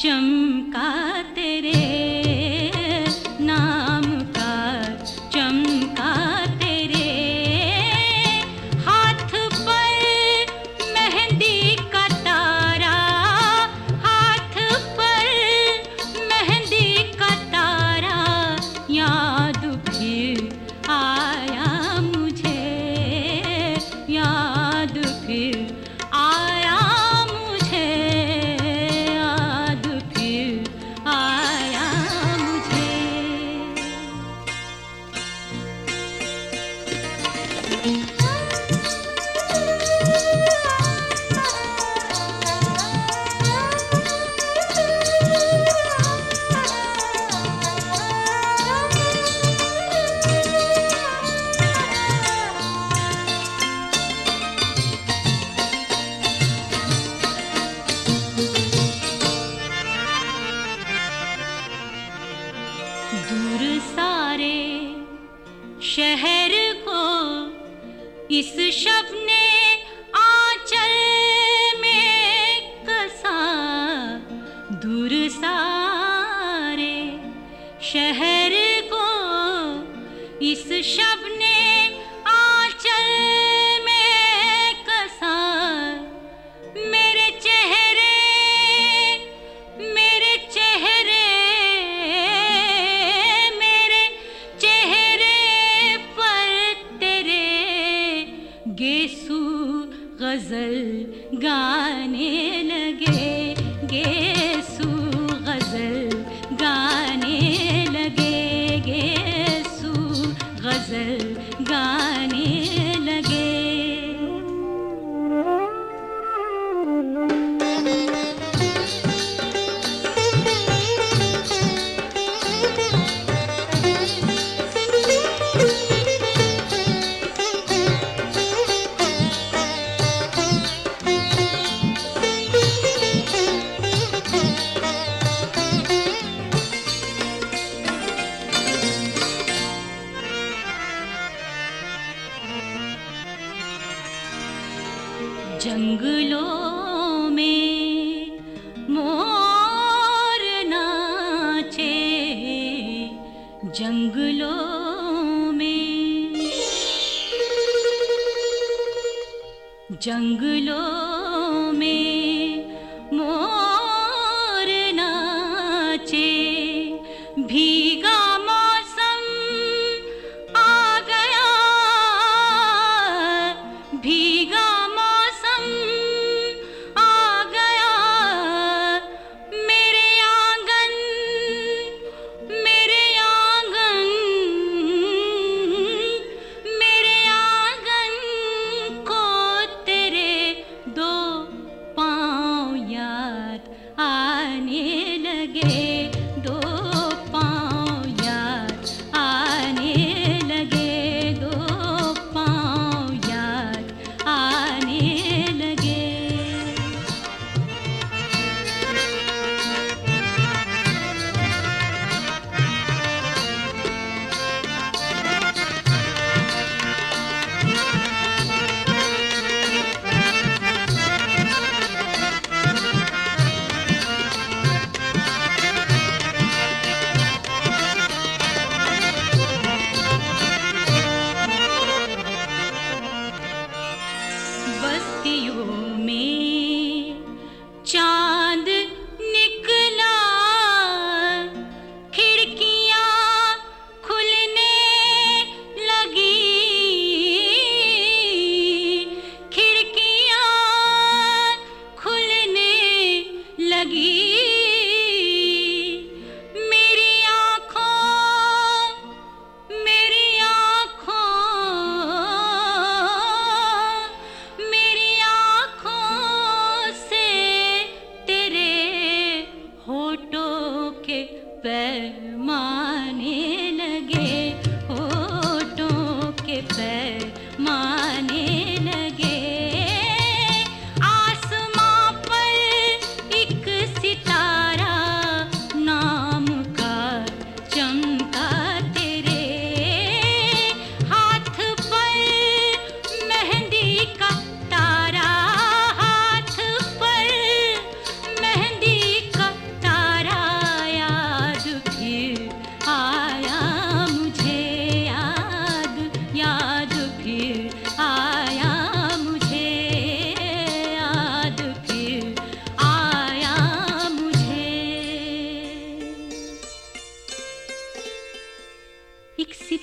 चमका तेरे नाम का, चमका तेरे हाथ पर मेहंदी का तारा, हाथ पर मेहंदी का तारा, याद फिर आया मुझे, याद फिर आया मुझे, याद फिर आया मुझे। दूर सारे शहर को इस शब ने आंचल में कसा, दूर सारे शहर को इस शब ने आंचल में कसा, मेरे चेहरे मेरे चेहरे मेरे चेहरे पर तेरे गेसू गजल गाने लगे, गेसू गजल गाने लगे, गेसू गजल गाने लगे। जंगलों में मोर नाचे, जंगलों में, जंगलों में मोर नाचे, भीगा मौसम आ गया, भीगा मौसम आ गया, मेरे आंगन मेरे आंगन मेरे आंगन को तेरे दो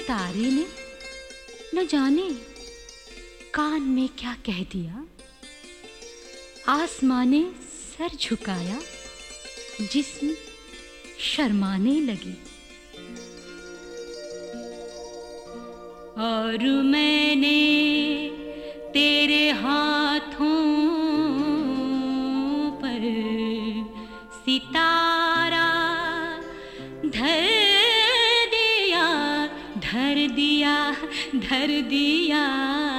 तारे ने न जाने कान में क्या कह दिया। आसमां ने सर झुकाया, जिस्म शर्माने लगी। और मैंने तेरे हाथों पर सितारा धर दिया, धर दिया, धर दिया।